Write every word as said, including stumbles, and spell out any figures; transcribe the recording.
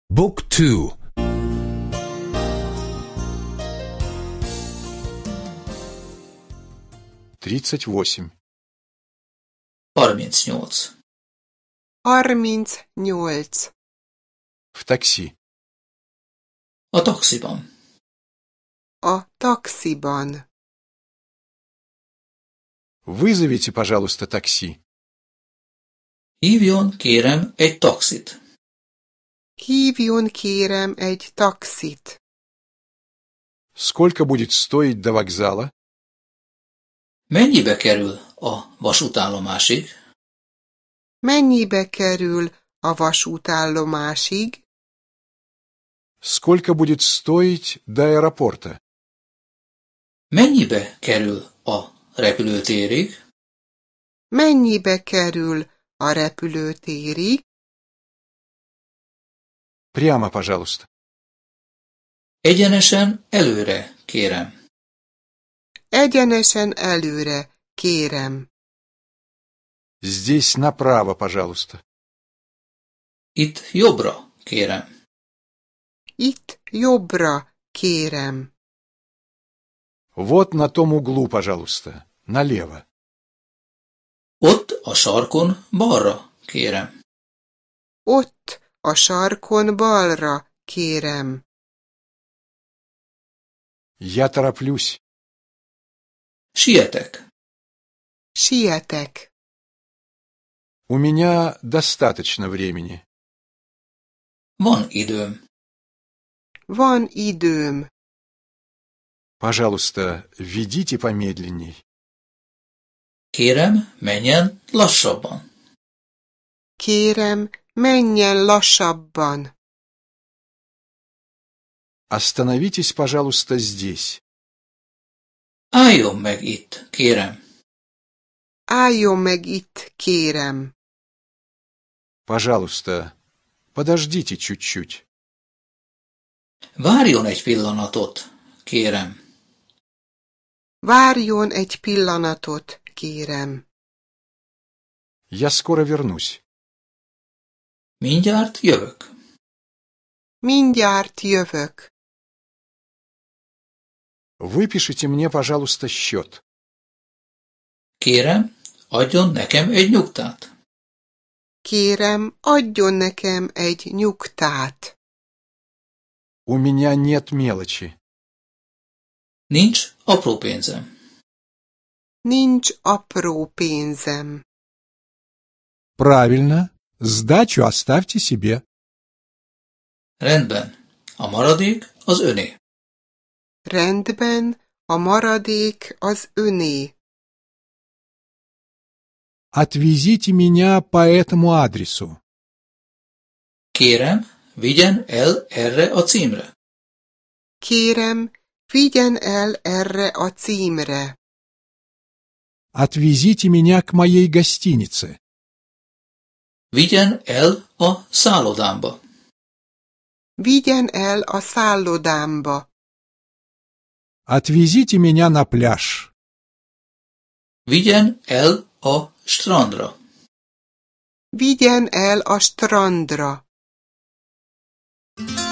Book two. тридцать восемь. harmincnyolc. harmincnyolc. В такси. A taxiban. A taxiban. Вызовите, пожалуйста, такси. Hívjon, kérem, egy taxit. Hívjon kérem egy taxit. Сколько будет стоить до вокзала? Mennyibe kerül a vasútállomásig? Mennyibe kerül a vasútállomásig? Сколько будет стоить до аэропорта? Mennyibe kerül a repülőtérig? Mennyibe kerül a repülőtérig? Прямо, пожалуйста. Egyenesen előre, kérem. Egyenesen előre, kérem. Здесь направо, пожалуйста. Itt jobbra, kérem. Itt jobbra, kérem. Вот на том углу, пожалуйста. Налево. Ott a sarkon balra, kérem. Ott a sarkon balra, kérem. Я тороплюсь. Sietek. Sietek. У меня достаточно времени. Van időm. Van időm. Пожалуйста, ведите помедленней. Kérem, menjen lassabban. Kérem, menjen lassabban. Остановитесь, пожалуйста, здесь. Álljon meg itt, kérem. Álljon meg itt, kérem. Пожалуйста, подождите чуть-чуть. Várjon egy pillanatot, kérem. Várjon egy pillanatot, kérem. Я скоро вернусь. Mindjárt jövök. Mindjárt jövök. Выпишите мне, пожалуйста, счет. Kérem, adjon nekem egy nyugtát. Kérem, adjon nekem egy nyugtát. У меня нет мелочи. Nincs apró pénzem. Nincs apró pénzem. Правильно. Сдачу оставьте себе. Rendben. A maradék az öné. Rendben, a maradék az öné. Отвезите меня по этому адресу. Kérem, vigyen el erre a címre. Kérem, vigyen el erre a címre. Отвезите меня к моей гостинице. Vigyen el a szállodámba. Vigyen el a szállodámba. Отвезите меня на пляж. Vigyen el a strandra. Vigyen el a strandra.